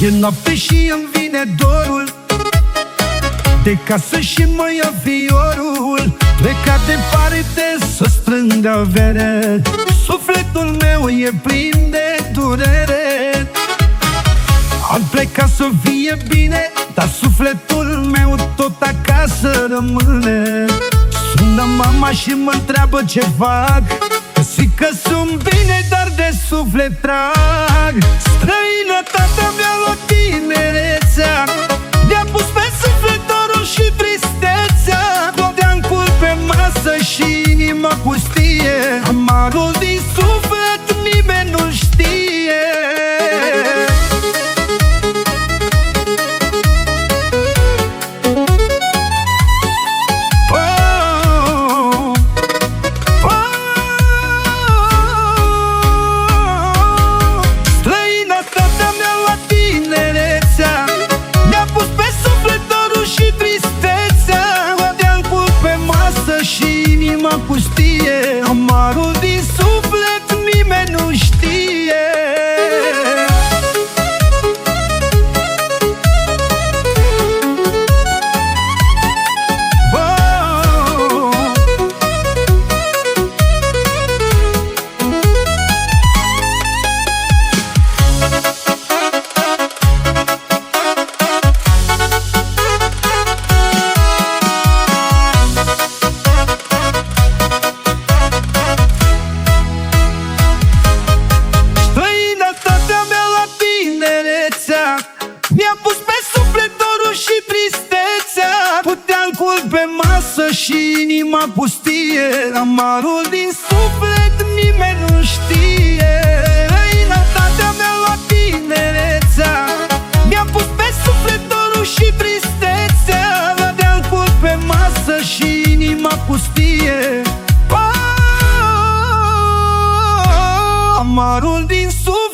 E noapte și îmi vine dorul de casă și mă ia fiorul. Plecat departe să strâng avere, sufletul meu e plin de durere. Am plecat să fie bine, dar sufletul meu tot acasă rămâne. Sună mama și mă întreabă ce fac, că zic că sunt bine, dar de suflet trag. Străinătatea mi-a luat tinerețea, mi-a pus pe suflet dorul și tristețea. Clodeancul pe masă și inima pustie, amarul din suflet nimeni nu știe. Pustie, amarul din suflet nimeni nu știe. Mi-a pus pe suflet dorul și tristețea, puteancul pe masă și inima pustie, amarul din suflet nimeni nu știe. Răinătatea mi-a luat tinerețea, mi-a pus pe suflet dorul și tristețea, puteancul pe masă și inima pustie, amarul din suflet